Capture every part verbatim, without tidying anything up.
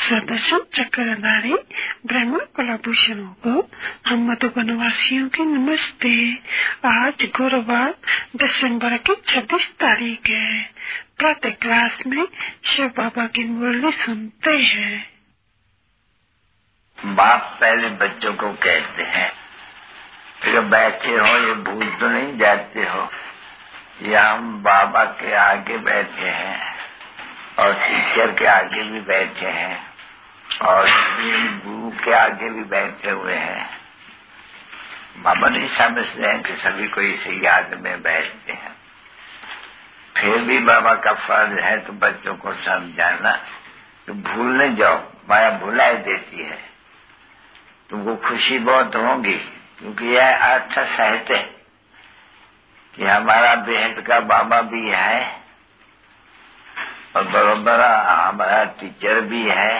सदस्यों चक्रधारी ब्राह्मण कुलभूषणों को हम मधुबनवासियों की नमस्ते। आज गुरुवार दिसंबर की छब्बीस तारीख है। प्रातः क्लास में शिव बाबा की मुरली सुनते हैं। बाप पहले बच्चों को कहते हैं कि बैठे हो, ये भूल तो नहीं जाते हो, या हम बाबा के आगे बैठे हैं और टीचर के आगे भी बैठे हैं और गुरु के आगे भी बैठे हुए हैं। बाबा नहीं समझते हैं कि सभी को इसी याद में बैठते हैं। फिर भी बाबा का फर्ज है तो बच्चों को समझाना तो भूल न जाओ, माया भुलाई देती है। तुमको खुशी बहुत होगी क्योंकि यह अर्थ सहत है कि हमारा बेहद का बाबा भी है और बरोबर हमारा टीचर भी है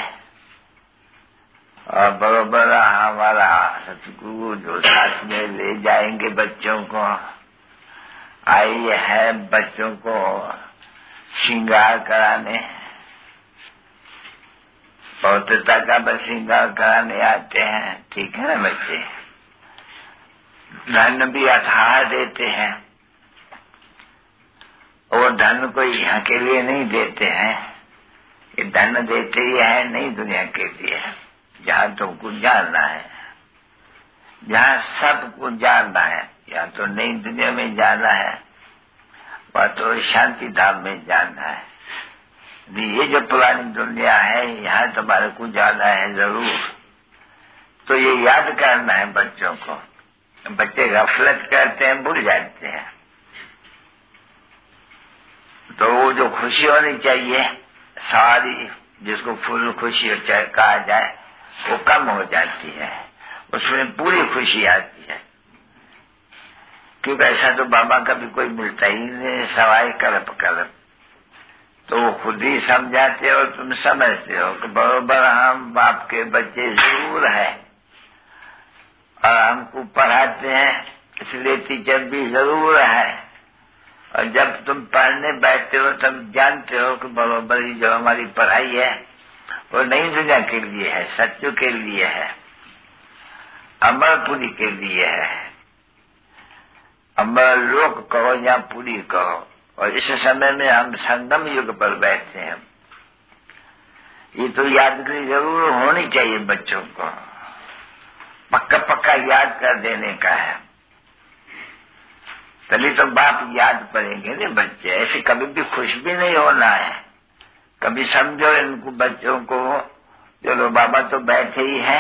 और बरोबर हमारा सतगुरु जो साथ में ले जाएंगे बच्चों को। आई है बच्चों को श्रृंगार कराने, पवित्रता का बस श्रृंगार कराने आते हैं। ठीक है ना बच्चे? धन भी अथाह देते हैं। वो धन को यहाँ के लिए नहीं देते हैं, ये धन देते ही है नहीं दुनिया के लिए। जहाँ तुमको जानना है, जहाँ सबको जानना है, या तो नई दुनिया में जाना है वह तो शांति धाम में जाना है। ये जो पुरानी दुनिया है यहाँ तुम्हारे को जाना है जरूर। तो ये याद करना है बच्चों को। बच्चे गफलत करते हैं, भूल जाते हैं। तो वो जो खुशी होनी चाहिए सारी, जिसको फुल खुशी कहा जाए, वो कम हो जाती है। उसमें पूरी खुशी आती है क्योंकि ऐसा तो बाबा का भी कोई मिलता ही नहीं सवाई कल्प कल्प। तो वो खुद ही समझाते हो, तुम समझते हो कि बरोबर हम बाप के बच्चे जरूर है और हमको पढ़ाते हैं, इसलिए टीचर भी जरूर है। और जब तुम पढ़ने बैठते हो तब जानते हो कि बरोबर ही जो हमारी पढ़ाई है वो नई दुनिया के लिए है, सत्य के लिए है, अमरपुरी के लिए है। अमर लोक कहो या पूरी कहो। और इस समय में हम संगम युग पर बैठे हैं। ये तो यादगिरी जरूर होनी चाहिए बच्चों को, पक्का पक्का याद कर देने का है। तभी तो बाप याद पड़ेंगे नहीं बच्चे। ऐसे कभी भी खुश भी नहीं होना है। कभी समझो इनको बच्चों को, चलो बाबा तो बैठे ही है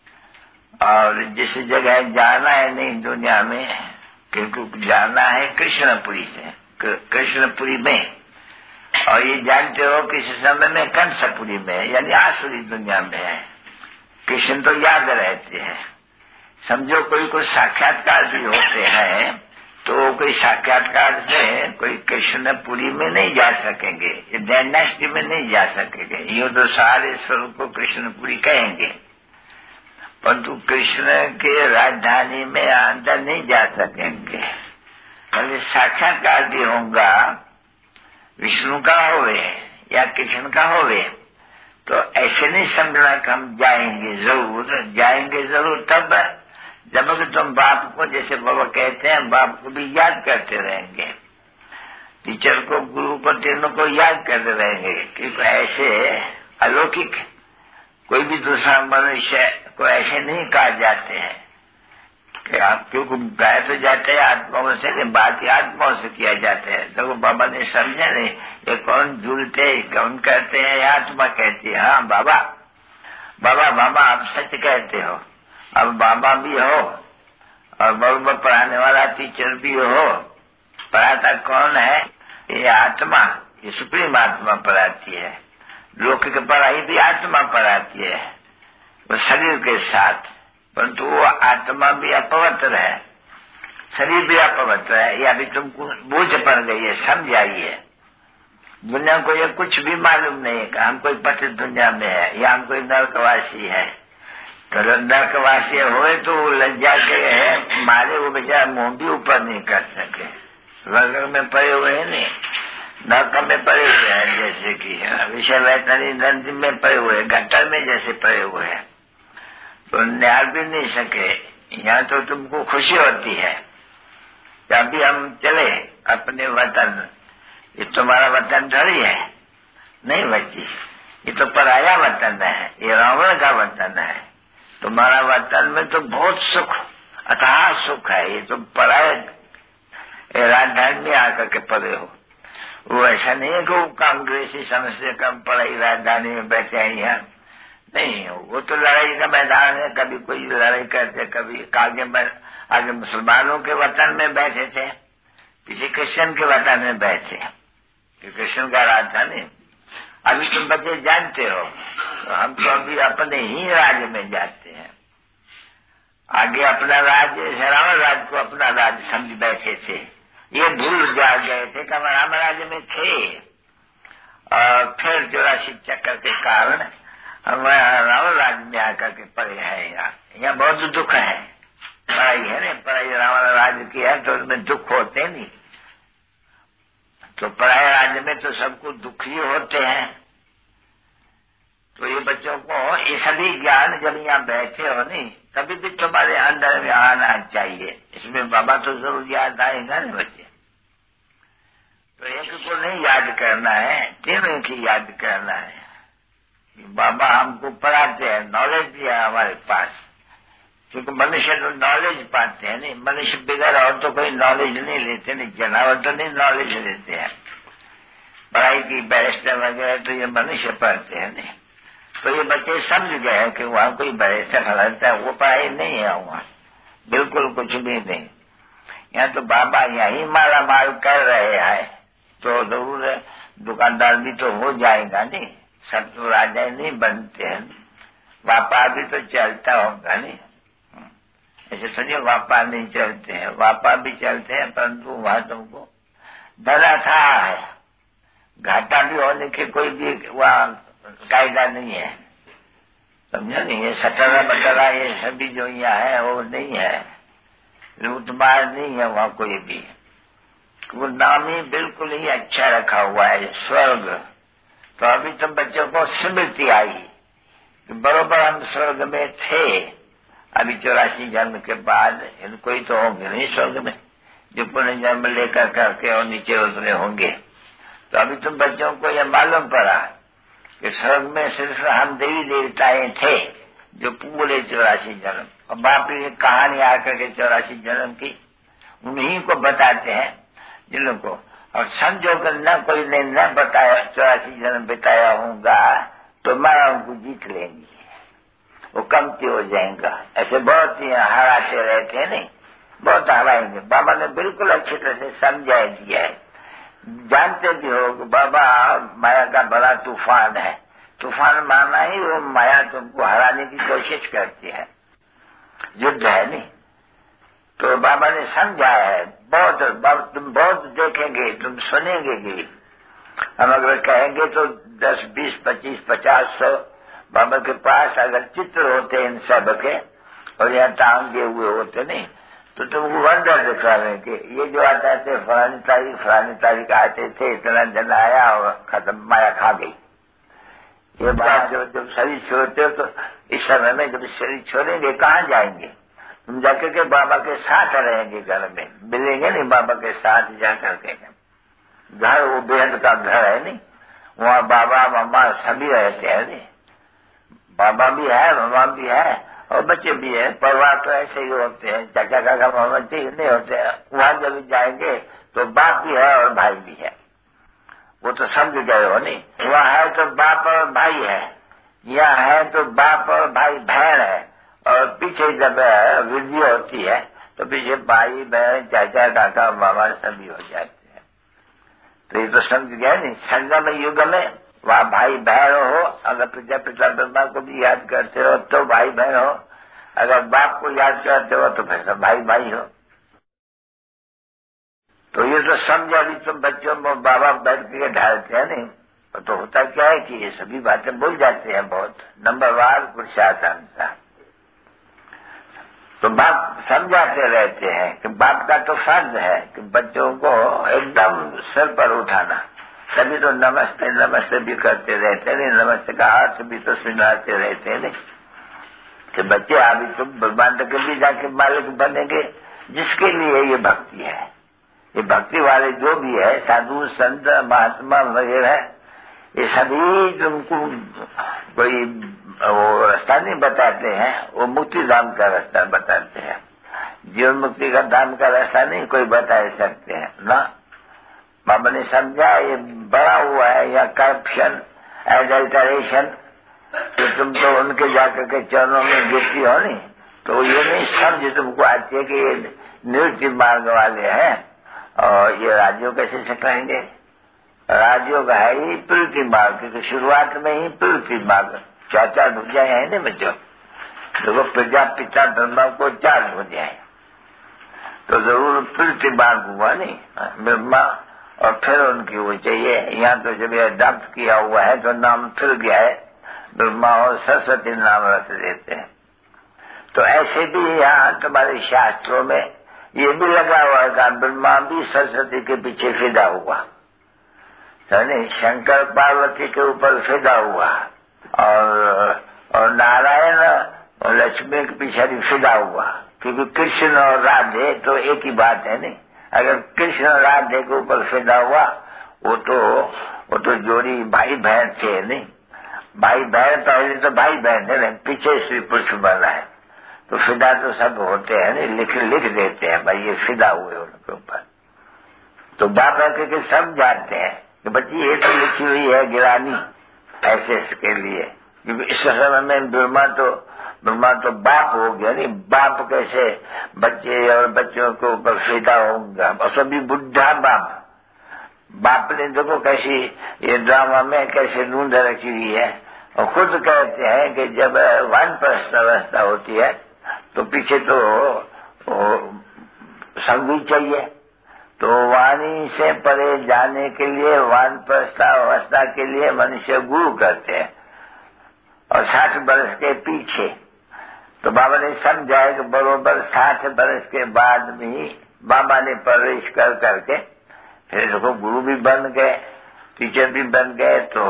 और जिस जगह जाना है नहीं दुनिया में, क्योंकि जाना है कृष्णपुरी से, कृष्णपुरी में। और ये जानते हो कि इस समय में कंसपुरी में, यानी आसुरी दुनिया में है। कृष्ण तो याद रहते हैं। समझो कोई कोई साक्षात्कार भी होते हैं तो कोई साक्षात्कार से कोई कृष्णपुरी में नहीं जा सकेंगे, डायनेस्टी में नहीं जा सकेंगे। यूँ तो सारे स्वरूप को कृष्णपुरी कहेंगे, परंतु कृष्ण के राजधानी में अंदर नहीं जा सकेंगे। पहले साक्षात्कार भी होगा, विष्णु का होवे या कृष्ण का होवे, तो ऐसे नहीं समझना कि हम जाएंगे जरूर, जाएंगे जरूर तब जब तुम बाप को, जैसे बाबा कहते हैं, बाप को भी याद करते रहेंगे, टीचर को, गुरु को, तीनों को याद करते रहेंगे। क्योंकि ऐसे अलौकिक कोई भी दूसरा मनुष्य को ऐसे नहीं कहा जाते हैं कि आप, क्योंकि गाय तो जाते हैं आत्माओं से, बात ही आत्माओं से किया जाता है। तो बाबा ने समझा नहीं ये कौन झूलते, कौन कहते हैं, आत्मा कहती है। हाँ बाबा बाबा बाबा आप सच कहते हो। अब बाबा भी हो और बरोबर पढ़ाने वाला टीचर भी हो। पढ़ाता कौन है? ये आत्मा, ये सुप्रीम आत्मा पढ़ाती है। लौकिक पढ़ाई भी आत्मा पढ़ाती है वो शरीर के साथ, परंतु वो आत्मा भी अपवित्र है, शरीर भी अपवित्र है। ये अभी तुमको बोझ पड़ गई है, समझ आई है। दुनिया को ये कुछ भी मालूम नहीं है कि हम कोई पतित दुनिया में है या हम कोई नरकवासी है। तो नरकवासी होए तो लज्जा के है मारे वो बेचारा मुंह भी ऊपर नहीं कर सके। स्वर्ग में पड़े हुए हैं नहीं, नरक में पड़े हुए हैं। जैसे कि विषय वैतरणी नदी में पड़े हुए, गट्टर में जैसे पड़े हुए हैं, तो निहार भी नहीं सके। यहाँ तो तुमको खुशी होती है जब भी हम चले अपने वतन, ये तुम्हारा वतन थोड़ी है, नहीं बच्ची, ये तो पराया वतन है, ये रावण का वतन है। तुम्हारा वतन में तो बहुत सुख, अथाह सुख है, ये तो पराये राजधानी में आकर के पड़े हो। वो ऐसा नहीं है कि वो कांग्रेसी समझते कम पढ़ाई राजधानी में बैठे हैं यहाँ, नहीं, वो तो लड़ाई का मैदान है, कभी कोई लड़ाई करते, कभी आगे आगे मुसलमानों के वतन में बैठे थे, पीछे क्रिश्चियन के वतन में बैठे, क्रिश्चियन का राजधानी। अभी तुम बच्चे जानते हो, तो हम तो अभी अपने ही राज्य में जाते हैं, आगे अपना राज्य, रावण राज्य को अपना राज्य समझ बैठे थे, ये भूल जा गए थे कि हम राम राज्य में थे, और फिर चौरासी चक्कर के कारण हम रावण राज्य में आकर के पड़े हैं। यहाँ यहाँ बहुत दुख है, पढ़ाई है ना, पढ़ाई रावण राज्य की है तो उसमें दुख होते नहीं, तो पढ़ाई राज्य में तो सबको दुख ही होते हैं। तो ये बच्चों को ये सभी ज्ञान जब यहाँ बैठे हो नहीं, तभी भी तुम्हारे अंदर में आना चाहिए। इसमें बाबा तो जरूर याद आएगा ना बच्चे। तो एक को नहीं याद करना है, तीनों की याद करना है। बाबा हमको पढ़ाते हैं, नॉलेज दिया हमारे पास, क्योंकि मनुष्य तो नॉलेज पाते हैं नहीं, मनुष्य बगैर और तो कोई नॉलेज नहीं लेते, नहीं जानवर तो नहीं नॉलेज लेते हैं। पढ़ाई की बैरिस्टर वगैरह तो ये मनुष्य पढ़ते हैं नहीं। तो ये बच्चे समझ गए हैं कि वहाँ कोई बैरिस्टर खड़ाता है, वो पढ़ाई नहीं है वहाँ, बिल्कुल कुछ भी नहीं। यहाँ तो बाबा यही माला माल कर रहे हैं, तो जरूर दुकानदार भी तो हो जाएगा नहीं, सब तो राजा नहीं बनते हैं, व्यापार भी तो चलता होगा नहीं। ऐसे थोड़ी व्यापार नहीं चलते हैं, व्यापार भी चलते हैं, परंतु वहां तुमको डरा था है, घाटा भी होने के कोई भी वहाँ कायदा नहीं है, समझो नहीं। ये सटरा बटरा ये सभी जो यहाँ है वो नहीं है, लूटमार नहीं है वहाँ कोई भी। वो नाम ही बिल्कुल ही अच्छा रखा हुआ है, स्वर्ग। तो अभी तो बच्चों को स्मृति आई कि बरोबर हम स्वर्ग में थे। अभी चौरासी जन्म के बाद कोई तो होंगे नहीं स्वर्ग में, जो पुनः जन्म लेकर करके और नीचे उतरे होंगे। तो अभी तुम बच्चों को यह मालूम पड़ा कि स्वर्ग में सिर्फ हम देवी देवताएं थे जो पूरे चौरासी जन्म, और बाप की कहानी आकर के चौरासी जन्म की उन्हीं को बताते हैं जिन को, और समझो कि न कोई ने न बताया चौरासी जन्म बिताया होगा तो मारा उनको जीत लेंगी, वो कमती हो जाएगा। ऐसे बहुत ही हराते रहते हैं नहीं, बहुत हराएंगे। बाबा ने बिल्कुल अच्छी तरह से समझा दिया है। जानते भी हो कि बाबा माया का बड़ा तूफान है, तूफान माना ही वो माया तुमको हराने की कोशिश करती है, युद्ध है नहीं। तो बाबा ने समझा है बहुत, तुम बहुत देखेंगे, तुम सुनेंगे कि हम अगर कहेंगे तो दस बीस पच्चीस पचास सौ बाबा के पास अगर चित्र होते इन सब के और यहाँ टांगे हुए होते नहीं, तो तुमको वंडर दिखावेंगे। ये जो आते थे फलानी तारीख फलानी तारीख आते थे, इतना जन आया और खत्म, माया खा गई। ये बात जब जब शरीर छोड़ते हो तो इस समय में जब शरीर छोड़ेंगे कहाँ जाएंगे? तुम जाकर के बाबा के साथ रहेंगे, घर में मिलेंगे नहीं, बाबा के साथ जाकर के। घर वो बेहद का घर है नहीं, वहाँ बाबा मामा सभी रहते हैं नहीं, बाबा भी है मामा भी है और बच्चे भी है। परिवार तो ऐसे ही होते हैं, चाचा काका मामा नहीं होते हैं। वहाँ जब जाएंगे तो बाप भी है और भाई भी है, वो तो समझ गए हो नहीं। वहाँ है तो बाप और भाई है, यहाँ है तो बाप और भाई बहन है, और पीछे जब वृद्धि होती है तो पीछे भाई बहन चाचा काका मामा सभी हो जाते हैं। तो ये तो समझ गया नहीं। संगम युग में वहाँ भाई बहन हो, अगर पिता पिता ब्रह्मा को भी याद करते हो तो भाई बहन हो, अगर बाप को याद करते हो तो फिर सब भाई भाई हो। तो ये तो समझा भी तुम बच्चों में बाबा बैठ के ढालते हैं नहीं। तो होता क्या है कि ये सभी बातें भूल जाते हैं बहुत, नंबरवार पुरुषार्थ अनुसार। तो बाप समझाते रहते हैं कि बाप का तो फर्ज है कि बच्चों को एकदम सिर पर उठाना, तभी तो नमस्ते नमस्ते भी करते रहते नहीं, नमस्ते का अर्थ भी तो सुनाते रहते नहीं कि बच्चे अभी तुम ब्रह्मांड के भी जाके मालिक बनेंगे, जिसके लिए ये भक्ति है। ये भक्ति वाले जो भी है साधु संत महात्मा वगैरह, ये सभी तुमको कोई वो रास्ता नहीं बताते हैं, वो मुक्ति धाम का रास्ता बताते हैं। जीवन मुक्ति का धाम का रास्ता नहीं कोई बता सकते हैं ना। बाबा ने समझा ये बड़ा हुआ है या करप्शन एडल्टरेशन, तो तुम तो उनके जाकर के चरणों में गिरती हो नहीं, तो ये नहीं समझ तुमको आती है कि ये निवृत्ति मार्ग वाले हैं और ये राजयोग कैसे सिखाएंगे। राजयोग है ही प्रवृत्ति मार्ग, क्योंकि शुरुआत में ही प्रवृत्ति मार्ग चार चार भुजाएं हैं ना बच्चों। देखो प्रजा पिता ब्रह्मा को चार भुजाएं, तो जरूर प्रवृत्ति मार्ग हुआ नहीं ब्रह्मा, और फिर उनकी वो चाहिए। यहाँ तो जब अडॉप्ट किया हुआ है तो नाम फिर गया है, ब्रह्मा और सरस्वती नाम रख देते हैं। तो ऐसे भी यहाँ तुम्हारे शास्त्रों में ये भी लगा हुआ है कि ब्रह्मा भी सरस्वती के पीछे फिदा हुआ, नहीं शंकर पार्वती के ऊपर फिदा हुआ, और और नारायण और लक्ष्मी के पीछे भी फिदा हुआ, क्योंकि कृष्ण और राधे तो एक ही बात है नहीं। अगर कृष्ण और राधे के ऊपर फिदा हुआ वो तो वो तो जोड़ी भाई बहन थे नहीं, भाई बहन पहले तो भाई बहन है, पीछे श्री पुरुष बना है, तो फिदा तो सब होते हैं नहीं, लिख लिख देते हैं भाई ये फिदा हुए उनके ऊपर। तो बाबा के सब जानते हैं कि बच्ची ये तो लिखी हुई है गिरानी ऐसे के लिए, क्योंकि इस समय में ब्रह्मा तो ब्रह्मा तो बाप हो गया नहीं, बाप कैसे बच्चे और बच्चों के ऊपर फिदा होगा, और सभी बुढ़ा बाप। बाप ने देखो कैसी ये ड्रामा में कैसे ढूंढ रखी हुई है, और खुद कहते हैं कि जब वानप्रस्थ अवस्था होती है तो पीछे तो संगी चाहिए, तो वाणी से परे जाने के लिए वानप्रस्थ अवस्था के लिए मनुष्य गुरु करते हैं, और साठ बरस के पीछे। तो बाबा ने समझाया कि बरोबर साठ बरस के बाद भी बाबा ने प्रवेश कर करके फिर देखो गुरु भी बन गए, टीचर भी बन गए, तो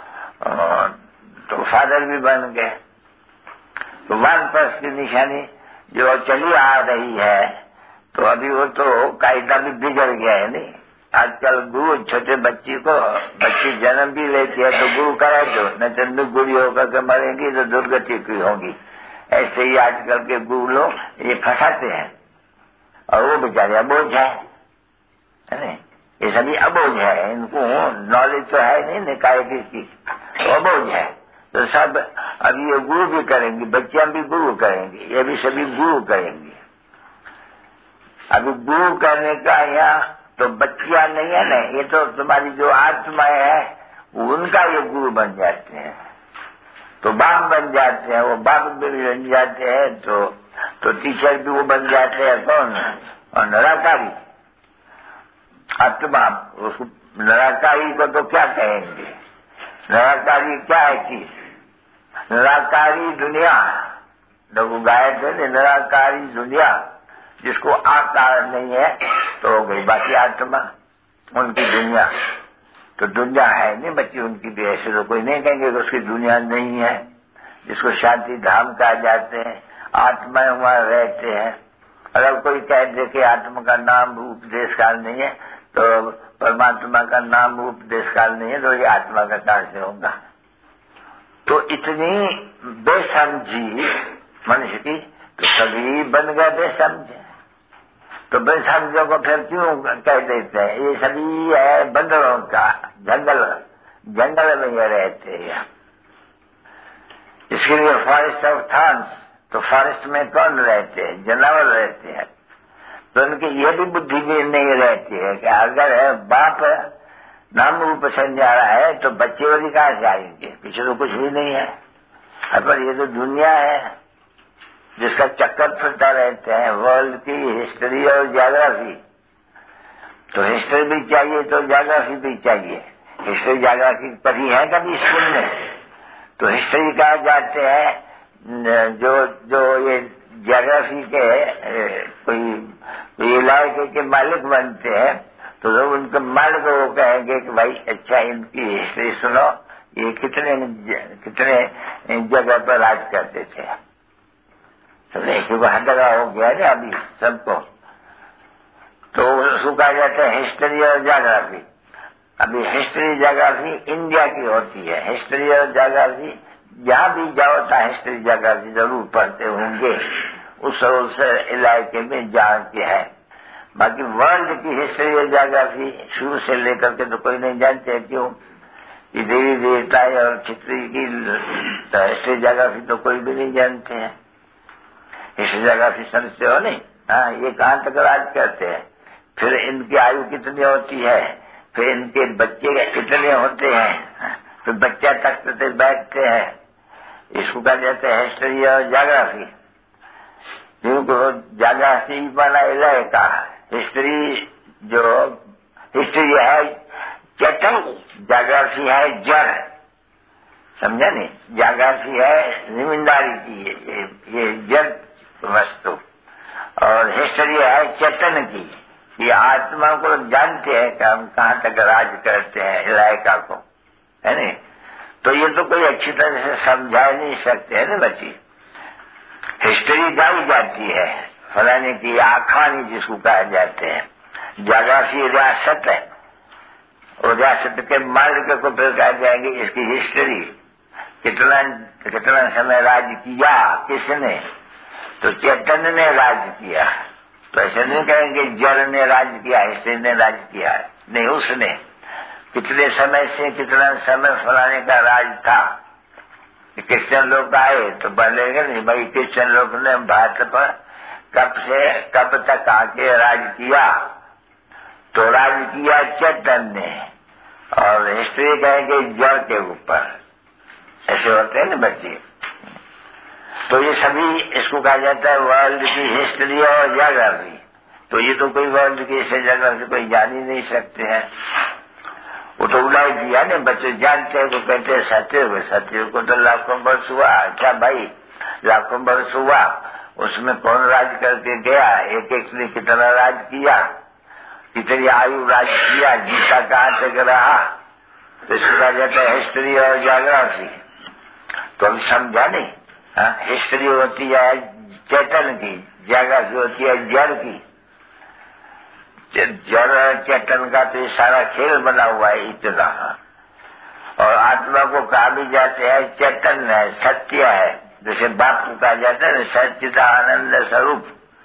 तो फादर भी बन गए। तो वानप्रस्थ की निशानी जो चली आ रही है, तो अभी वो तो कायदा भी बिगड़ गया है नहीं। आजकल गुरु छोटे बच्ची को बच्ची जन्म भी लेती है तो गुरु करा दो, न तो गुरु होकर के मरेंगी तो दुर्गति की होगी। ऐसे ही आजकल के गुरु लोग ये फंसाते हैं, और वो बेचारे अबोझ है, है नहीं, ये सभी अबोझ है, इनको नॉलेज तो है नहीं निकाय की, तो अबोझ है। तो सब अभी ये गुरु भी करेंगी, बच्चियां भी गुरु करेंगी, ये भी सभी गुरु करेंगी। अभी गुरु करने का यहाँ तो बच्चियां नहीं है ना, ये तो तुम्हारी जो आत्माएं है उनका ये गुरु बन जाते हैं, तो बाप बन जाते हैं, वो बाप भी बन जाते हैं, तो तो टीचर भी वो बन जाते हैं। कौन? और निराकारी आत्मा, उसको निराकारी को तो क्या कहेंगे? निराकारी क्या है चीज? निराकारी दुनिया, लोग गाए थे निराकारी दुनिया, जिसको आकार नहीं है तो हो गई बाकी आत्मा, उनकी दुनिया। तो दुनिया है नहीं बच्ची उनकी भी, ऐसे तो कोई नहीं कहेंगे कि उसकी दुनिया नहीं है, जिसको शांति धाम कहा जाते हैं, आत्माएं वहां रहते हैं। अगर कोई कह दे कि आत्मा का नाम रूप देश काल नहीं है, तो परमात्मा का नाम रूप देश काल नहीं है, तो ये आत्मा का कहां से होगा? तो इतनी बेसमझी मनुष्य की, तो सभी बन गए बेसमझे। तो बेसमझों को फिर क्यों कह देते हैं? ये सभी है बंदरों का जंगल, जंगल में ये रहते हैं। इसके लिए फॉरेस्ट ऑफ थॉर्न्स, तो फॉरेस्ट में कौन रहते हैं? जानवर रहते हैं। तो उनकी ये भी बुद्धि भी नहीं रहती है कि अगर बाप नाम रूप से जा रहा है तो बच्चे वाली कहाँ से आएंगे? पीछे तो कुछ भी नहीं है, पर ये तो दुनिया है जिसका चक्कर फिरता रहते हैं, वर्ल्ड की हिस्ट्री और ज्योग्राफी। तो हिस्ट्री भी चाहिए तो ज्योग्राफी भी चाहिए। हिस्ट्री ज्योग्राफी पढ़ी है कभी स्कूल में? तो हिस्ट्री कहा जाते हैं जो जो ये ज्योग्राफी के कोई इलाके के मालिक बनते हैं, तो जब उनके मालिक को वो कहेंगे कि भाई अच्छा इनकी हिस्ट्री सुनो, ये कितने कितने जगह पर राज करते थे, समझे, क्योंकि हर जगह हो गया ना अभी सबको। तो उसको कहा जाता है हिस्ट्री और ज्योग्राफी। अभी हिस्ट्री ज्योग्राफी इंडिया की होती है, हिस्ट्री और ज्योग्राफी जहाँ भी जाओ था हिस्ट्री ज्योग्राफी जरूर पढ़ते होंगे उस उस इलाके में जहाँ की है। बाकी वर्ल्ड की हिस्ट्री और ज्योग्राफी शुरू से लेकर के तो कोई नहीं जानते, क्यों कि देवी देवता और चित्री की हिस्ट्री ज्योग्राफी तो कोई भी नहीं जानते हैं। हिस्ट्री ज्योग्राफी समझते हो नहीं? हाँ, ये कहाँ तक राज करते हैं, फिर इनकी आयु कितनी होती है, फिर इनके बच्चे कितने होते हैं, फिर बच्चा तख्त पे बैठते हैं, इसको कहा जाता है हिस्ट्री और ज्योग्राफी। जिनको ज्योग्राफी बना इलाका, हिस्ट्री जो हिस्ट्री है चेतन, ज्योग्राफी है जड़, समझा नहीं? ज्योग्राफी है जिम्मेदारी की, ये, ये जड़ वस्तु, और हिस्ट्री है चेतन की, ये आत्मा को जानते हैं कि हम कहाँ तक राज करते हैं इलाका को, है नहीं? तो ये तो कोई अच्छी तरह से समझा नहीं सकते है ना बच्ची। हिस्ट्री गाई जाती है फलाने की आखानी जिसको कहा जाते हैं, ज्योग्राफी रियासत है, और रियासत के मालिक को फिर कहा जाएंगे इसकी हिस्ट्री, कितना कितना समय राज किया किसने, तो चैतन्य ने राज किया। तो ऐसे नहीं कहेंगे जड़ ने राज किया, हिस्ट्री ने राज किया, नहीं, उसने कितने समय से कितना समय फलाने का राज था। क्रिश्चियन लोग आए तो बोलेंगे नहीं भाई क्रिश्चियन लोग ने भारत पर कब से कब तक आके राज किया, तो राज किया चैतन्य ने, और हिस्ट्री कहेंगे जड़ के ऊपर। ऐसे होते हैं ना बच्चे। तो ये सभी इसको कहा जाता है वर्ल्ड की हिस्ट्री और ज्योग्राफी। तो ये तो कोई वर्ल्ड की हिस्ट्री ज्योग्राफी कोई जान ही नहीं सकते हैं, वो तो उड़ाई दिया ना, बच्चे जानते हैं तो कहते हैं सत्य, सत्य को तो लाखों वर्ष हुआ। अच्छा भाई, लाखों वर्ष हुआ, उसमें कौन राज करके गया, एक एक ने कितना राज किया, कितनी आयु राज किया, जीता कहाँ तक रहा, तो इसको कहा जाता है हिस्ट्री और ज्योग्राफी। तो अभी समझा नहीं? हाँ, हिस्ट्री होती है चेतन की, ज्योग्राफी होती है जड़ की। जड़ चेतन का तो ये सारा खेल बना हुआ है इतना। और आत्मा को कहा भी जाते हैं चेतन है, सत्य है, जैसे बाप को कहा जाता है सच्चिदा आनंद स्वरूप।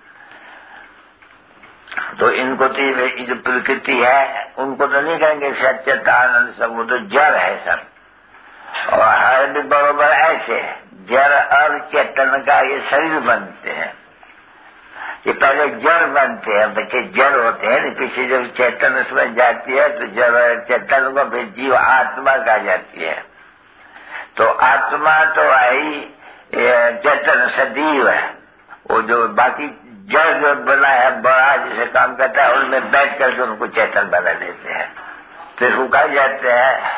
तो इनको तो ये जो प्रकृति है उनको तो नहीं कहेंगे सच्चिदा आनंद सब, वो तो जड़ है सब। और हर भी बरोबर ऐसे जड़ और चेतन का ये शरीर बनते हैं। ये पहले जड़ बनते हैं, बच्चे जड़ होते हैं, पीछे जब चेतन उसमें जाती है तो जड़ चेतन को फिर जीव आत्मा कहा जाती है। तो आत्मा तो आई चेतन सदैव है, वो जो बाकी जड़ जो बना है बड़ा जिसे काम करता है उनमें बैठ करके उनको चेतन बना देते हैं। तो इसको कहा जाते हैं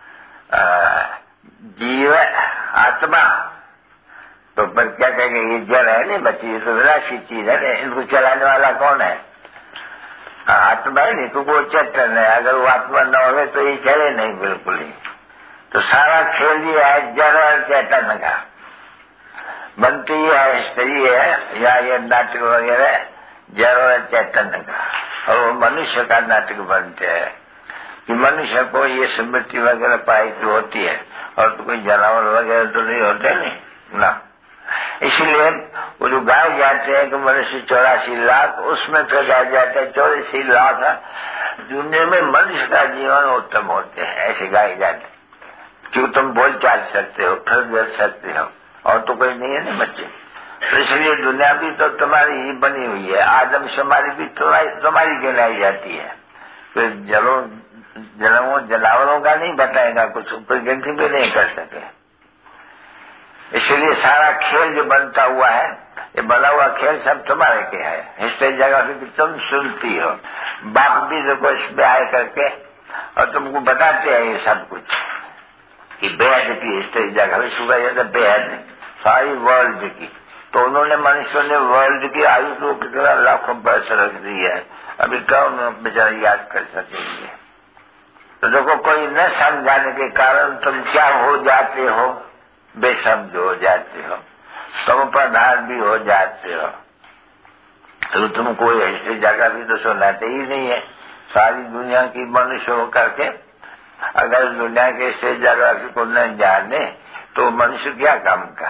जीव आत्मा। तो पर क्या कहेंगे ये जड़ है नहीं बच्ची, ये तो विनाशी चीज है, इनको चलाने वाला कौन है? आत्मा है नहीं, क्योंकि वो चेतन है। अगर वो आत्मा न हो तो ये चले नहीं बिल्कुल ही। तो सारा खेल ये है जड़ और चेतन का। बनती है स्त्री है या ये नाटक वगैरह जड़ और चेतन का, और वो मनुष्य का नाटक बनते हैं कि मनुष्य को ये स्मृति वगैरह पाई की होती है, और तो कोई जानवर वगैरह तो नहीं होते नहीं ना। इसलिए वो जो गाए जाते हैं कि मनुष्य चौरासी लाख, उसमें फिर गाया जाता है चौरासी लाख दुनिया में मनुष्य का जीवन उत्तम होते हैं, ऐसे गाए जाते। क्यों तुम बोल चाल सकते हो, फिर बोल सकते हो, और तो कोई नहीं है ना बच्चे। तो इसलिए दुनिया भी तो तुम्हारी ही बनी हुई है, आदम शुमारी भी तुम्हारी तुम्हारी कहलाई जाती है। फिर जलो जनों जनावरों का नहीं बताएगा कुछ, ऊपर गिनती भी नहीं कर सके। इसलिए सारा खेल जो बनता हुआ है, ये बना हुआ खेल सब तुम्हारे के है। हिस्ट्री जगह भी तुम सुनती हो, बाप भी देखो इसमें आए करके और तुमको बताते हैं ये सब कुछ कि बेहद की हिस्ट्री जगह भी सुबह जाता बेहद सारी वर्ल्ड की तो उन्होंने मनुष्यों ने वर्ल्ड की आयु को कितना लाखों वर्ष रख दी है, अभी कौन बेचारा याद कर सकेंगे। तो देखो, कोई न समझाने के कारण तुम क्या हो जाते हो, बेसमझ हो जाते हो, तुम प्रधान भी हो जाते हो। तो तुम कोई ऐसी जगह भी तो सुनाते ही नहीं है। सारी दुनिया की मनुष्य हो करके अगर दुनिया के ऐसे जगह को न जाने तो मनुष्य क्या काम का।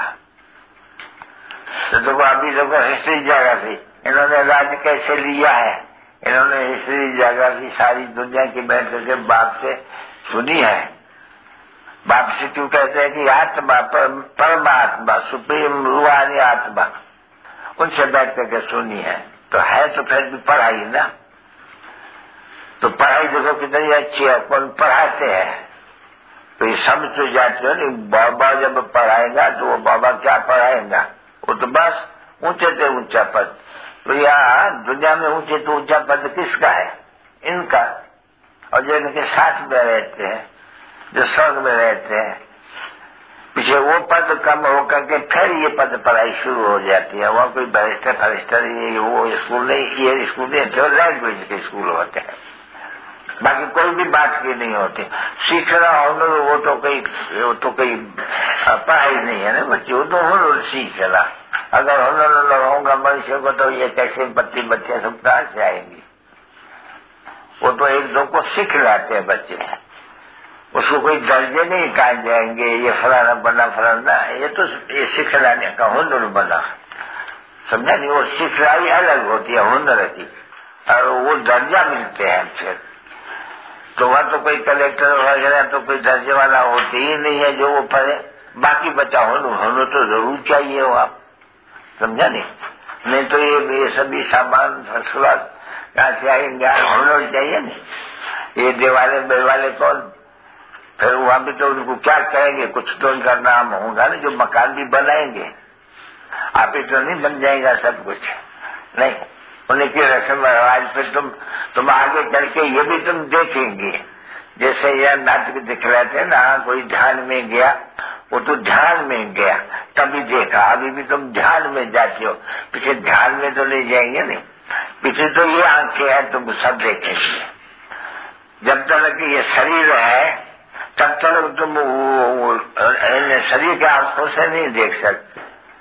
तो देखो, अभी देखो हिस्ट्री जगह से इन्होंने राज्य कैसे लिया है, इन्होंने हिस्ट्री जगह की सारी दुनिया की बैठ करके बाप से सुनी है। बाप से क्यों कहते हैं कि आत्मा, परमात्मा, सुप्रीम रूहानी आत्मा, उनसे बैठ करके सुनी है। तो है तो फिर भी पढ़ाई ना। तो पढ़ाई देखो कितनी अच्छी है, कौन पढ़ाते हैं तो ये समझ तो जाते हो नहीं। बाबा जब पढ़ाएगा तो वो बाबा क्या पढ़ाएगा, वो तो बस ऊंचे से ऊंचा पद। तो यहाँ दुनिया में ऊंचे तो ऊंचा पद किसका है, इनका। और जो इनके साथ में रहते हैं, जो स्वर्ग में रहते हैं, पीछे वो पद कम होकर के फिर ये पद पढ़ाई शुरू हो जाती है। वहाँ कोई बैरिस्टर फरिस्टर ये वो स्कूल नहीं, ये स्कूल नहीं, जो लैंग्वेज के स्कूल होते हैं, बाकी कोई भी बात की नहीं होती। सीखना हुनर वो तो कोई वो तो कोई पढ़ाई नहीं है ना बच्चे, वो तो हुनर सीखना। अगर हुनर होगा मनुष्य को तो ये कैसे बच्चे बच्चे सब कहाँ से आएंगी। वो तो एक दो को सीख लाते हैं बच्चे, उसको कोई दर्जे नहीं कहा जाएंगे ये फलाना बना फलाना, ये तो ये सिखलाने का हुनर बना, समझा नहीं। वो सिखलाई अलग होती है हुनर की, और वो दर्जा मिलते हैं फिर। तो वहाँ तो कोई कलेक्टर वगैरह तो कोई दर्जे वाला होते ही नहीं है जो वो पढ़े। बाकी बच्चा हुनर हुनर तो जरूर चाहिए वहाँ, समझा नहीं। नहीं तो ये ये सभी सामान फसला कहाँ से आएंगे, हुनर चाहिए नहीं। ये देवाले बेवाले कौन, फिर वहां भी तो उनको क्या कहेंगे, कुछ तो उनका नाम होगा ना, जो मकान भी बनाएंगे। आप ही तो नहीं बन जाएगा सब कुछ, नहीं। उन्हीं की रस्म रिवाज फिर तुम तुम आगे चल के ये भी तुम देखेंगे। जैसे यह नाटक दिख रहे थे ना, कोई ध्यान में गया, वो तो ध्यान में गया तभी देखा। अभी भी तुम ध्यान में जाते हो, पीछे ध्यान में तो नहीं जाएंगे नहीं, पीछे तो ये आंखें हैं, तुम सब देखेंगे। जब तक ये शरीर है तब तक तुम शरीर के आंखों से नहीं देख सकते।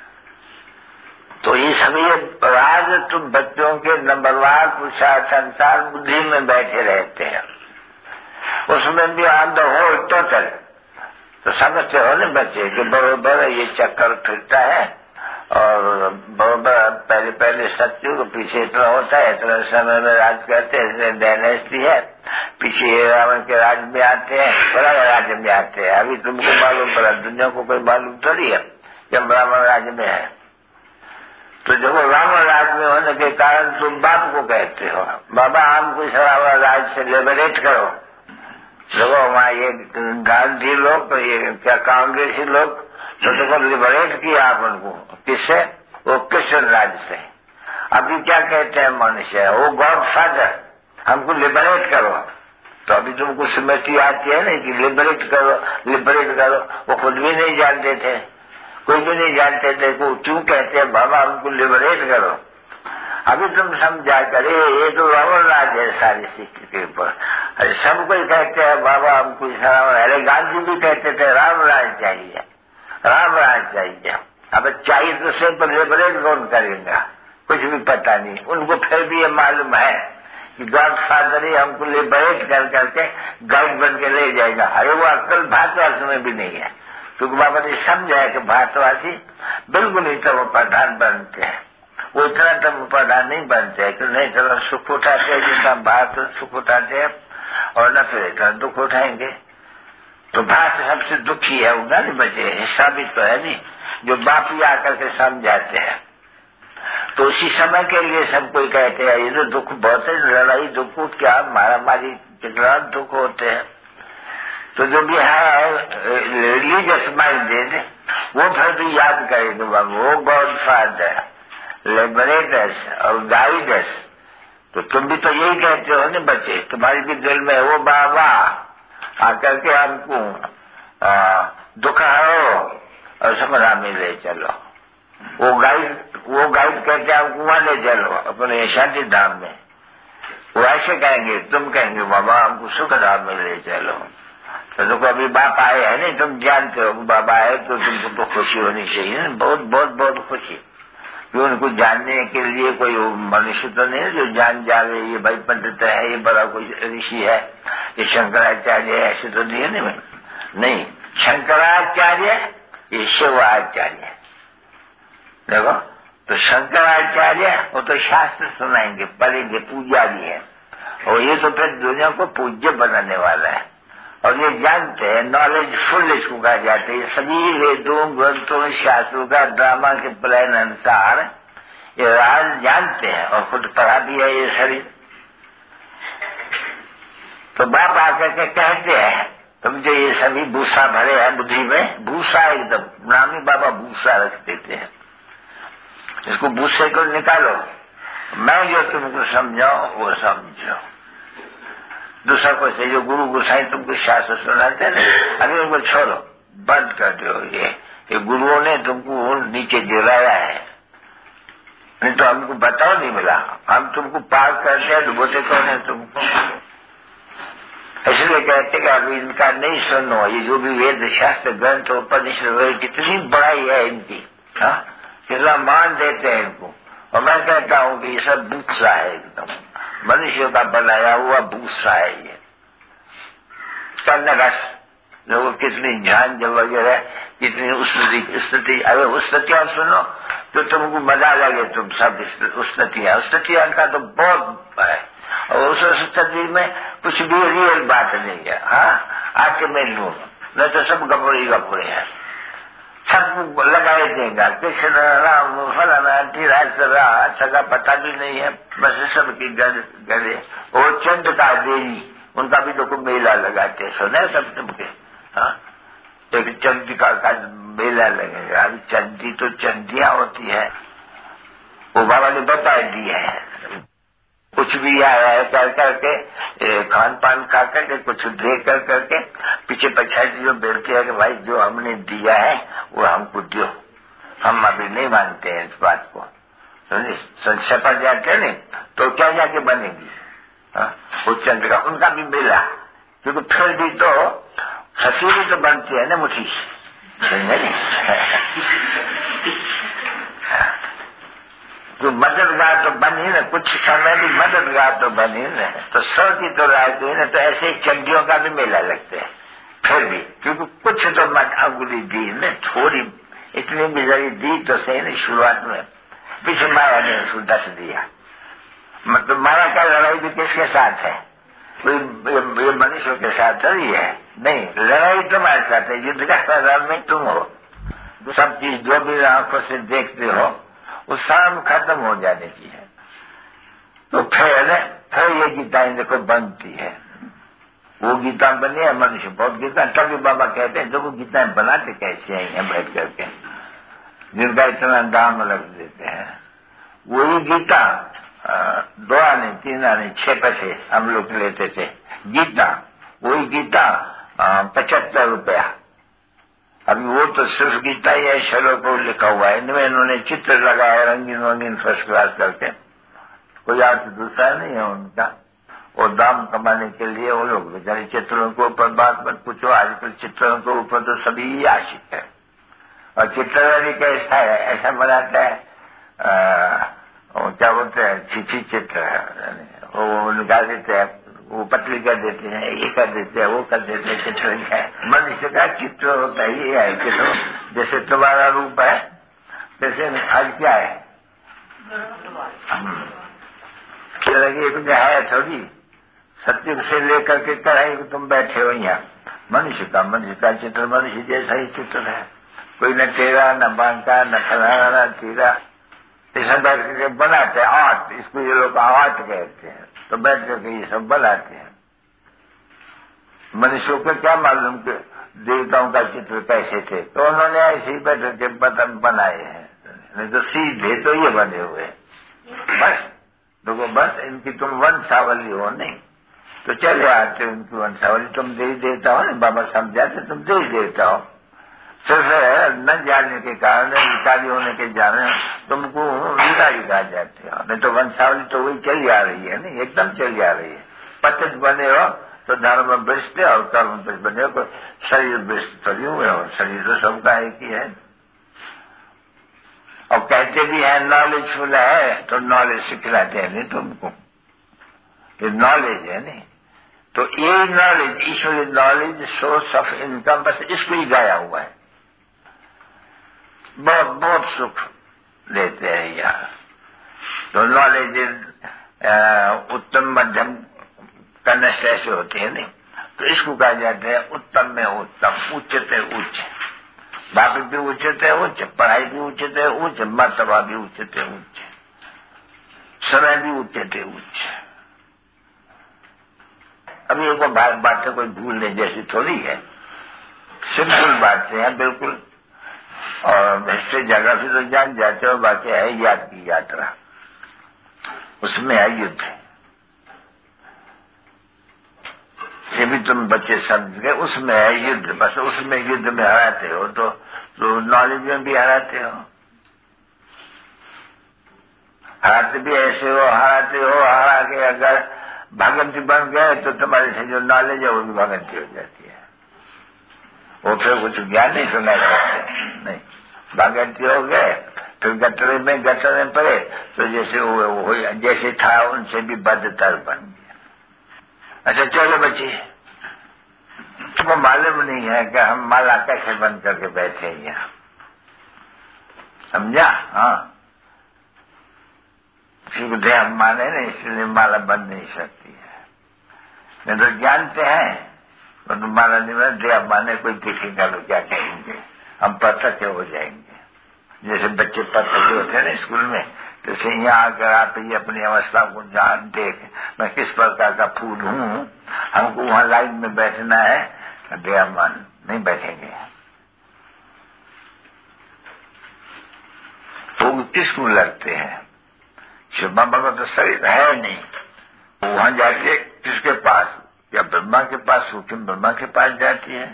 तो ये सभी राज तुम बच्चों के नंबरवार पुरुषार्थ संसार बुद्धि में बैठे रहते हैं, उसमें भी ऑन द होल टोटल। तो समझते हो ना बच्चे कि बरोबर ये चक्कर फिरता है, और बरोबर पहले पहले सत्युग पीछे इतना होता है, इतना समय में राज करते हैं, इसलिए डायनेस्टी है। पीछे रावण के राज में आते हैं, बड़ा राज्य में आते हैं। अभी तुमको मालूम पड़ा, दुनिया को कोई मालूम थोड़ी है कि हम रावण राज्य में है। तो जब रावण राज में होने के कारण तुम बाप को कहते हो, बाबा हमको इस रावण राज से लिबरेट करो। देखो वहाँ ये गांधी लोग तो ये क्या कांग्रेसी लोग तो देखो लिबरेट किया आप उनको, किससे, वो कृष्ण राज से। अभी क्या कहते हैं मनुष्य, वो गॉड फादर हमको लिबरेट करो। तो अभी तुमको स्मृति आती है ना कि लिबरेट करो लिबरेट करो, वो खुद भी नहीं जानते थे, कोई भी नहीं जानते थे को क्यों कहते हैं बाबा हमको लिबरेट करो। अभी तुम समझा करे ये तो रावण राज है सारी सिक्की के ऊपर। सब कोई कहते हैं बाबा हमको रावण, अरे गांधी भी कहते थे राम राज चाहिए, राम राज चाहिए। अब चाहिए तो सिर्फ लिबरेट कौन करेगा, कुछ भी पता नहीं उनको। फिर भी ये मालूम है कि गॉड फादर ही हमको लिबरेट कर करके गाइड बन के ले जाएगा। अरे वो अक्ल भारतवासी में भी नहीं है, क्योंकि बाबा ने समझा है कि भारतवासी बिल्कुल ही तो प्रधान बनते हैं, वो इतना तब प्रधान नहीं बनते हैं कि नहीं चलो सुख उठाते हैं जितना भारत सुख उठाते हैं, और न फिर इतना दुख उठाएंगे। तो भारत सबसे दुखी है, उनका नहीं बचे हिस्सा भी तो है नहीं, जो बाप ही आकर के समझाते हैं। तो उसी समय के लिए सब कोई कहते हैं ये तो दुख बहुत है, लड़ाई दुख क्या मारा मारी कितना दुख होते हैं। तो जो भी है रिलीजियस माइंडेड वो फिर भी याद करेंगे बाबू, वो गॉड फादर लिबरेटर्स और गाइडर्स। तो तुम भी तो यही कहते हो ना बच्चे, तुम्हारे भी दिल में वो बाबा आकर के हमको दुख हरो और समझा में ले चलो। वो गाइड वो गाइड कहते हैं आपको वहां ले चलो अपने शांति धाम में। वो ऐसे कहेंगे, तुम कहेंगे बाबा हमको सुख धाम में ले चलो। तो देखो अभी बाप आए है नहीं, तुम जानते हो बाबा आए तो तुमको तो खुशी होनी चाहिए, बहुत बहुत बहुत खुशी। उनको जानने के लिए कोई मनुष्य तो नहीं जो जान जावे ये भाई पंडित है, ये बड़ा कोई ऋषि है, ये शंकराचार्य है, ऐसे तो नहीं है नहीं, नहीं शंकराचार्य ये शिवाचार्य। देखो तो शंकराचार्य वो तो शास्त्र सुनाएंगे, पढ़ेंगे, पूजा भी है, और ये तो फिर दुनिया को पूज्य बनाने वाला है। और ये जानते हैं, नॉलेज फुल इसको कहा जाता है। ये सभी वेदों ग्रंथों शास्त्रों का ड्रामा के प्लान अनुसार ये राज जानते हैं और खुद पढ़ा भी है ये शरीर। तो बाप आकर के कहते हैं तुम जो ये सभी भूसा भरे हैं बुद्धि में, भूसा एकदम नामी बाबा भूसा रख देते हैं, इसको भूसे को निकालो, मैं जो तुमको समझाऊं वो समझो। दूसरा कोई से जो गुरु गुसाई तुमको शास्त्र सुनाते ना, अभी उनको छोड़ो, बंद कर दो। ये ये गुरुओं ने तुमको नीचे गिराया है, नहीं तो हमको बताओ नहीं मिला, हम तुमको पार करते हैं, डुबोते कौन है तुमको। इसलिए कहते कि अभी इनका नहीं सुनो, ये जो भी वेद शास्त्र ग्रंथ उपनिषद कितनी बड़ाई है इनकी, हाँ कितना मान देते हैं इनको। और मैं कहता हूँ कि ये सब भूसा है, एकदम मनुष्य का बनाया हुआ भूसा है ये। कन्नरस लोगों कितनी झांझ वगैरह, कितनी स्तुति, अगर स्तुतियां सुनो तो तुमको मजा लगे, तुम सब स्तुतियां स्तुतियां का तो बहुत है, और उस स्तुति में कुछ भी रियल बात नहीं है। हाँ आके मैं लू, नहीं तो सब गपोड़ी गपोड़े हैं, सब लगाए देगा कृष्ण राम फलाना धीरासरा, सगा पता भी नहीं है, बस सबकी गले। और चंद का देवी उनका भी तो मेला लगाते, सुना सब तुमके। हाँ एक चंदिका का मेला लगेगा, अभी चंदी तो चंदिया होती है, वो बाबा ने बता दिया है। कुछ भी आया है कर करके, खान पान खा करके, कुछ दे कर करके पीछे पछाड़ी जो बोलते हैं कि भाई जो हमने दिया है वो हमको दो, हम अभी नहीं मानते हैं इस बात को। संशय पर जाते हैं नहीं तो क्या जाके बनेगी। वो चंद्र का उनका भी मिला, क्योंकि फिर भी तो ससी भी तो बनती है ना मुठी, जो मददगार तो बनी ना, कुछ समय भी मददगार तो बनी ना, तो सौ की तो राय हुई ना, तो ऐसे चंडियों का भी मेला लगता है फिर भी, क्योंकि कुछ तो मत अंगुली दी ना, थोड़ी इतनी भी जरी दी तो सही नहीं शुरुआत में, पीछे माया ने उसको दस दिया। मतलब माया का लड़ाई भी किसके साथ है, कोई मनुष्यों के साथ ही है नहीं, लड़ाई तुम्हारे साथ है, युद्ध का मैदान में तुम हो। सब चीज जो भी आंखों से देखते हो वो शाम खत्म हो जाने की है। तो फिर फिर ये गीताएं देखो बनती है, वो गीता बनी है मनुष्य बहुत गीता, तभी बाबा कहते हैं देखो गीताएं बनाते कैसे हैं बैठ करके, जिनका इतना दाम रख देते हैं। वही गीता दो आने तीन आने छह पैसे हम लोग लेते थे गीता, वही गीता पचहत्तर रुपया। अभी वो तो सिर्फ गीता ही है, श्लोक को लिखा हुआ है, इनमें इन्होंने चित्र लगाया रंगीन रंगीन फर्स्ट क्लास करके, कोई अर्थ दूसरा नहीं है उनका। और दाम कमाने के लिए वो लोग बेचारे चित्रों के ऊपर बात मत पूछो, आजकल चित्रों के ऊपर तो सभी आशिक है। और चित्र भी कैसा है, ऐसा बनाता है आ, क्या बोलते हैं चिठी चित्र है, वो निकाल देते हैं, वो पतली कर देते हैं, ये कर देते हैं, वो कर देते हैं, चित्र है। मनुष्य का चित्र होता ही है, चित्र जैसे तुम्हारा रूप है जैसे आज क्या है, लगे कुछ है थोड़ी, सत्युग से लेकर के कढ़ाई तुम बैठे हो यहाँ, मनुष्य का मनुष्य का चित्र मनुष्य जैसा ही चित्र है, कोई न टेरा न बांका न फलाना न तीरा, ऐसा बैठ करके बनाते हैं आर्ट, इसको ये लोग आर्ट कहते हैं। तो बैठ करके ये सब बनाते हैं। मनुष्यों को क्या मालूम कि देवताओं का चित्र कैसे थे, तो उन्होंने ऐसे ही बैठ करके बटन बनाए हैं, नहीं तो सीधे तो ये बने हुए बस। देखो बस इनकी तुम वंशावली हो नहीं तो चले आते उनकी वंशावली, तुम देवी देवता हो ना, बाबा समझाते तुम देवी देवता हो, सिर्फ न जानने के कारण, विकारी होने के कारण तुमको विकारी कहा जाते हो। नहीं तो वंशावली तो वही चली आ रही है, नहीं एकदम चली आ रही है। पतित बने हो तो धर्म भ्रष्ट और कर्म भ्रष्ट बने हो, शरीर भ्रष्ट थोड़ी हुए हो, शरीर तो सबका एक ही है। और कहते भी है नॉलेजफुल है तो नॉलेज सिखलाते हैं नहीं तुमको, ये नॉलेज है नहीं। तो ये नॉलेज, ईश्वरी नॉलेज, सोर्स ऑफ इनकम, बस इसको ही गाया हुआ है। बहुत बहुत सुख लेते हैं यार। तो नॉलेज उत्तम मध्यम कनिष्ठ ऐसे होते हैं नहीं, तो इसको कहा जाता है उत्तम में उत्तम, उच्चते उच्च। बाकी भी उच्चते उच्च, पढ़ाई भी उच्चते उच्च, मर्तबा भी उच्चते उच्च, समय भी उच्चते उच्च। अभी एक बात बातें कोई भूलने जैसी थोड़ी है, सिंपल बातें हैं बिल्कुल। और हिस्ट्री ज्योग्राफी तो जान जाते हो, बाकी है याद की यात्रा, उसमें है युद्ध। ये भी तुम बच्चे समझ गए, उसमें है युद्ध, बस उसमें युद्ध में हराते हो तो, तो नॉलेज में भी हराते हो। हराते भी ऐसे हो, हराते हो, हरा के अगर भागंती बन गए तो तुम्हारे से जो नॉलेज है वो भी भागंती हो जाती है। वो फिर कुछ ज्ञान नहीं सुना सकते, नहीं भागंती हो गए, फिर गटरे में गटर में पड़े तो जैसे वो, वो जैसे था उनसे भी बदतर बन गया। अच्छा चलो बच्चे, तुमको मालूम नहीं है कि हम माला कैसे बंद करके बैठे हैं यहाँ, समझा? हाँ, किसी को ध्यान माने नहीं, इसलिए माला बंद नहीं सकती है। नहीं तो जानते हैं तो माला नहीं बने, दया माने कोई दिखेगा तो क्या कहेंगे, हम पत्थर के हो जाएंगे। जैसे बच्चे पत्थर के होते हैं ना स्कूल में, तो यहाँ आकर आप ये अपनी अवस्था को जान देख, मैं किस प्रकार का फूल हूँ, हमको वहां लाइन में बैठना है, दया मान नहीं बैठेंगे। तो किसको लगते हैं? शिव बाबा का तो शरीर है नहीं, वहां जाके किसके पास, या ब्रह्मा के पास, सूक्ष्म ब्रह्मा के पास जाती है,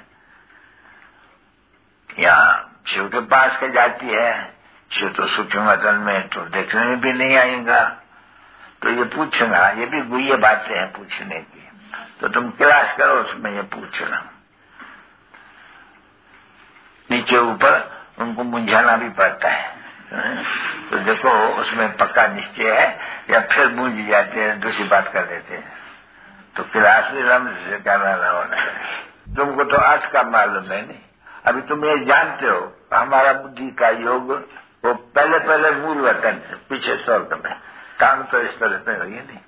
या शिव के पास के जाती है। शिव तो सूक्ष्म वतन में तो देखने में भी नहीं आएगा। तो ये पूछना, ये भी गुह्य बातें हैं पूछने की, तो तुम क्लास करो उसमें ये पूछना। नीचे ऊपर उनको मुंझाना भी पड़ता है, तो देखो उसमें पक्का निश्चय है या फिर मूझ जाते हैं, दूसरी बात कर देते हैं। तो क्लास भी रम से करना ना होना है। तुमको तो अर्थ का मालूम है नहीं, अभी तुम ये जानते हो हमारा बुद्धि का योग वो पहले पहले मूल वतन से पीछे स्वर्ग में, टांग तो इस तरह से हुई नहीं,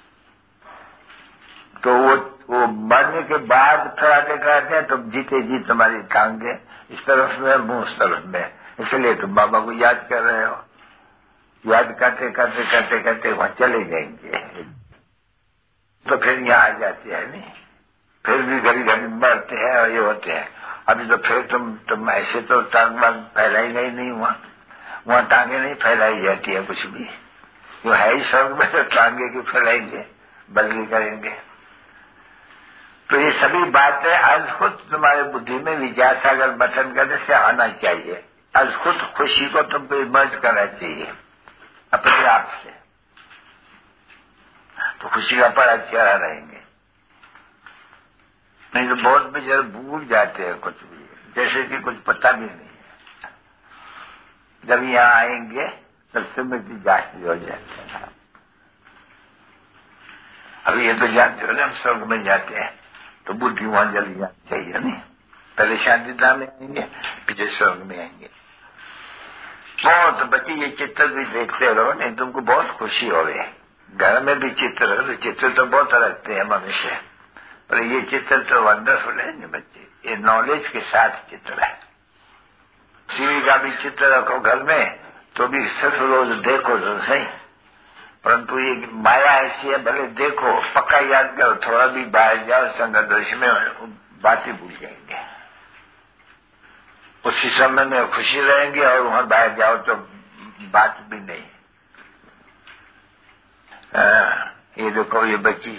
तो वो वो मरने के बाद फराते कराते हैं तो जीते जी तुम्हारी टांगे इस तरफ में, मुंह उस तरफ में, इसलिए तुम बाबा को याद कर रहे हो। याद करते करते करते करते वहां चले जाएंगे तो फिर यहाँ आ जाते हैं नहीं, फिर भी घड़ी घड़ी मरते हैं और ये होते हैं। अभी तो फिर तुम तुम ऐसे तो टांग वांग फैलाई गई नहीं, वहां वहां टांगे नहीं फैलाई जाती है कुछ भी, जो है ही स्वर्ग में तो टांगे की फैलाएंगे, बदली करेंगे। तो ये सभी बातें आज खुद तुम्हारे बुद्धि में विचार सागर बचन करने से आना चाहिए। आज खुद खुशी को तुमको इमर्ज करना चाहिए अपने आप से, तो खुशी का पड़ा चेहरा रहेंगे। नहीं तो बहुत बेचारे भूल जाते हैं कुछ भी, जैसे कि कुछ पता भी नहीं है। जब यहाँ आएंगे तब समय की जांच हो जाती है। अभी ये तो जानते हो ना, हम स्वर्ग में जाते हैं तो बुद्धि वहां जल्दी जानी चाहिए नहीं, पहले शांति धाम में आएंगे, पीछे स्वर्ग में आएंगे। बहुत बच्चे ये चित्र भी देखते रहो, नहीं तुमको बहुत खुशी हो गई। घर में भी चित्र, तो चित्र तो बहुत रखते हैं मनुष्य, पर ये चित्र तो वंडरफुल है नहीं बच्चे, ये नॉलेज के साथ चित्र है। सीवी का भी चित्र रखो घर में तो भी सिर्फ रोज देखो तो सही, परंतु ये माया ऐसी है, भले देखो पक्का याद करो, थोड़ा भी बाहर जाओ संघर्ष में बातें भूल जाएंगे, उसी समय में खुशी रहेंगे, और वहां बाहर जाओ तो बात भी नहीं। आ, ये देखो ये बच्ची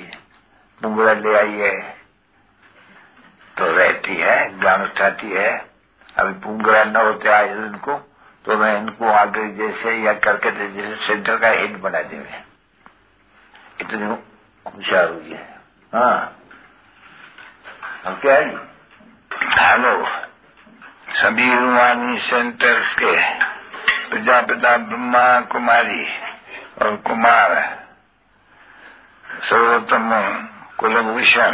मुंगरा ले आई है तो रहती है, ज्ञान उठाती है, अभी पूंगरा न होते आज इनको तो मैं इनको आगे जैसे या करके जैसे सेंटर का हेड बना देंगे, इतनी होशियार हुई है। हाँ अब क्या है? हेलो, सभी रूहानी सेंटर्स के प्रजापिता ब्रह्मा कुमारी और कुमार सर्वोत्तम कुलभूषण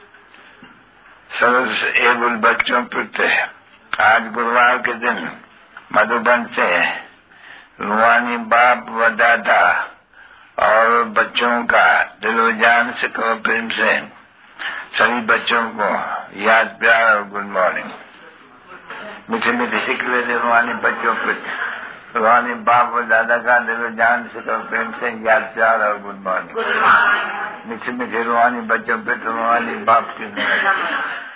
सरस एवल बच्चों प्रति आज गुरुवार के दिन मधुबन से रूहानी बाप व दादा और बच्चों का दिलो जान से प्रेम से सभी बच्चों को याद प्यार और गुड मॉर्निंग। मीठे मीठे सिकले रूहानी बच्चों प्रति रूहानी बाप व दादा का दिलो जान से प्रेम से याद प्यार और गुड मॉर्निंग। मीठे मीठे रूहानी बच्चों प्रति रूहानी बाप की